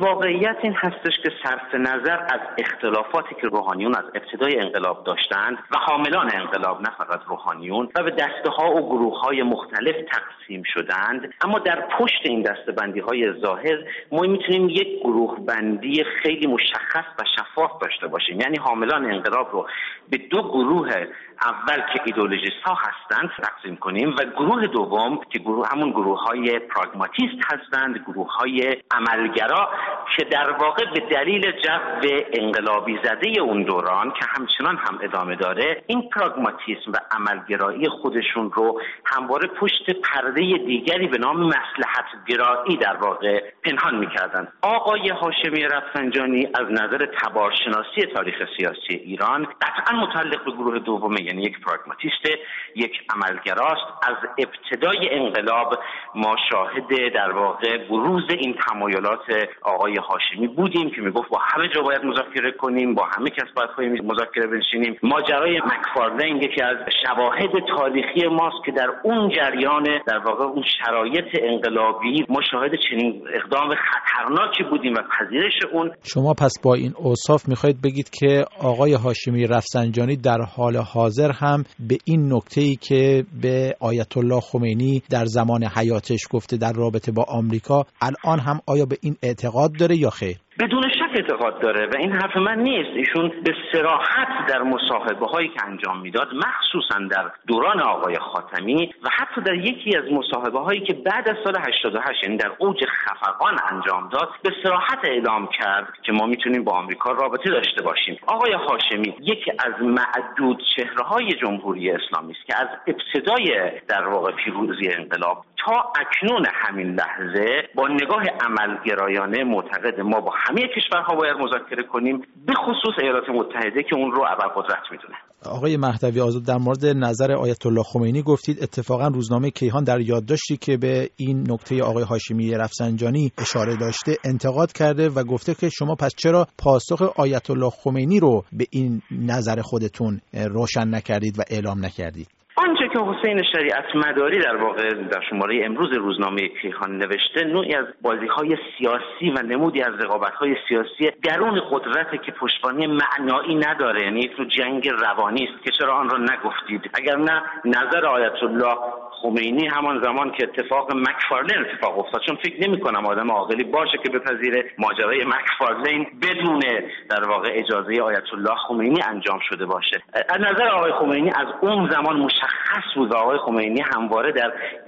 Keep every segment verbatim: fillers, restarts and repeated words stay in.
واقعیت این هستش که صرف نظر از اختلافاتی که روحانیون از ابتدای انقلاب داشتند و حاملان انقلاب نه فقط روحانیون و به دسته‌ها و گروه‌های مختلف تقسیم شدند، اما در پشت این دسته‌بندی‌های ظاهر ما میتونیم یک گروه بندی خیلی مشخص و شفاف داشته باشیم. یعنی حاملان انقلاب رو به دو گروه اول که ایدئولوژیست‌ها هستند تقسیم کنیم و گروه دوم که گروه همون گروه‌های پراگماتیست هستند، گروه‌های عملگرا که در واقع به دلیل جو انقلابی زده اون دوران که همچنان هم ادامه داره این پراگماتیسم و عملگرایی خودشون رو همواره پشت پرده دیگری به نام مصلحت گرایی در واقع پنهان می‌کردند. آقای هاشمی رفسنجانی از نظر تبارشناسی تاریخ سیاسی ایران قطعاً متعلق به گروه دوم، یعنی یک پراگماتیست، یک عملگراست. از ابتدای انقلاب ما شاهد در واقع بروز این تمایلات آقای هاشمی بودیم که میگفت با همه جا باید مذاکره کنیم، با همه کس باید پای مذاکره بنشینیم. ماجرای مکفارلین یکی از شواهد تاریخی ماست که در اون جریان در واقع اون شرایط انقلابی ما شاهد چنین اقدام خطرناکی بودیم و پذیرش اون. شما پس با این اوصاف میخواید بگید که آقای هاشمی رفسنجانی در حال حاضر هم به این نکته‌ای که به آیت الله خمینی در زمان حیاتش گفته در رابطه با آمریکا، الان هم آیا به این اعتقاد داره یا خیر؟ بدون شک اعتقاد داره و این حرف من نیست. ایشون به صراحت در مصاحبه هایی که انجام میداد، مخصوصا در دوران آقای خاتمی و حتی در یکی از مصاحبه هایی که بعد از سال هشتاد و هشت یعنی در اوج خفقان انجام داد، به صراحت اعلام کرد که ما میتونیم با آمریکا رابطه داشته باشیم. آقای هاشمی یکی از معدود چهره‌های جمهوری اسلامی است که از ابتدای در واقع پیروزی انقلاب تا اکنون همین لحظه با نگاه عملگرایانه معتقد ما با همه کشورها باید مذاکره کنیم، به خصوص ایالات متحده که اون رو ابرقدرت میدونه. آقای مهدوی آزاد، در مورد نظر آیت الله خمینی گفتید. اتفاقا روزنامه کیهان در یادداشتی که به این نکته آقای هاشمی رفسنجانی اشاره داشته انتقاد کرده و گفته که شما پس چرا پاسخ آیت الله خمینی رو به این نظر خودتون روشن نکردید و اعلام نکردید؟ آنچه که حسین شریعت مداری در واقع در شماره امروز روزنامه کیهان نوشته نوعی از بازی‌های سیاسی و نمودی از رقابت‌های سیاسی درون قدرت که پشتوانه معنایی نداره، یعنی یک نوع جنگ روانی است که چرا آن را نگفتید. اگر نه نظر آیت الله خمینی همان زمان که اتفاق مکفارلین اتفاق افتاد، چون فکر نمی‌کنم آدم عاقلی باشه که بپذیره ماجرای مکفارلین بدون در واقع اجازه آیت الله خمینی انجام شده باشه. از نظر آقای خمینی از اون زمان مشخص بود و آقای خمینی همواره در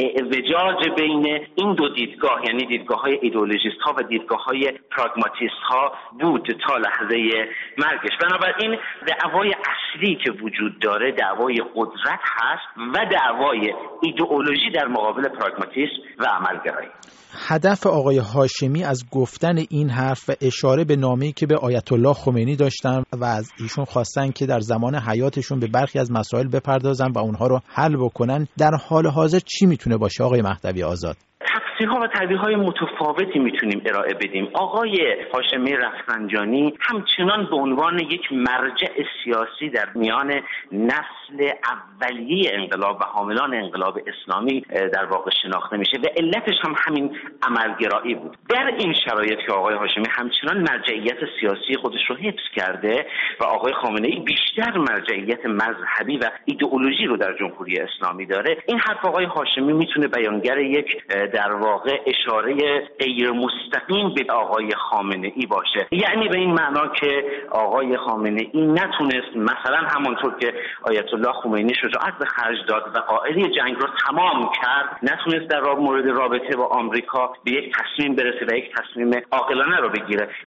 اعوجاج بین این دو دیدگاه، یعنی دیدگاه‌های ایدئولوژیست‌ها و دیدگاه‌های پراگماتیست‌ها بود تا لحظه مرگش. بنابراین دعوای اصلی که وجود داره دعوای قدرت هست و دعوای ایدئولوژی در مقابل پراگماتیسم و عملگرایی. هدف آقای هاشمی از گفتن این حرف و اشاره به نامه‌ای که به آیت الله خمینی داشتن و از ایشون خواستن که در زمان حیاتشون به برخی از مسائل بپردازن و اونها رو حل بکنن، در حال حاضر چی میتونه باشه آقای مهدوی آزاد؟ تفسیرها و تعبیرهای متفاوتی میتونیم ارائه بدیم. آقای هاشمی رفسنجانی همچنان به عنوان یک مرجع سیاسی در میان نسل اولیه انقلاب و حاملان انقلاب اسلامی در واقع شناخته میشه و علتش هم همین عملگرایی بود. در این شرایط که آقای هاشمی همچنان مرجعیت سیاسی خودش رو حفظ کرده و آقای خامنه‌ای بیشتر مرجعیت مذهبی و ایدئولوژی رو در جمهوری اسلامی داره، این حرف آقای هاشمی میتونه بیانگر یک در واقع اشاره غیر مستقیم به آقای خامنه‌ای باشه، یعنی به این معنا که آقای خامنه‌ای نتونست مثلا همونطور که آیت الله خمینی شجاعت به خرج داد و قائلی جنگ رو تمام کرد، نتونست در مورد رابطه با آمریکا به یک تصمیم برسه و یک تصمیم عاقلانه رو بگیره.